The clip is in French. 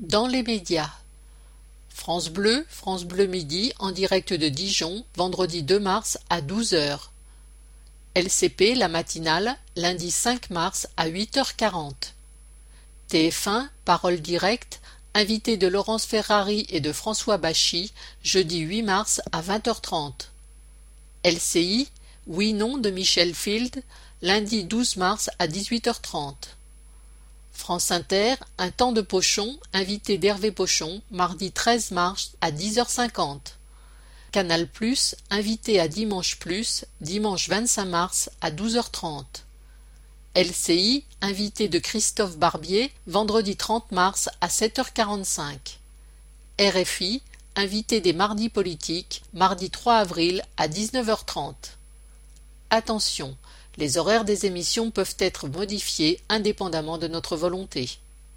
Dans les médias. France Bleu Midi en direct de Dijon, vendredi 2 mars à 12 heures. LCP, la matinale, lundi 5 mars à 8h40. TF1, Parole directe, invité de Laurence Ferrari et de François Bachy, jeudi 8 mars à 20h30. LCI, Oui-Non de Michel Field, lundi 12 mars à 18h30. France Inter, Un temps de Pochon, invité d'Hervé Pochon, mardi 13 mars à 10h50. Canal+, invité à Dimanche+, dimanche 25 mars à 12h30. LCI, invité de Christophe Barbier, vendredi 30 mars à 7h45. RFI, invité des mardis politiques, mardi 3 avril à 19h30. Attention, les horaires des émissions peuvent être modifiés indépendamment de notre volonté.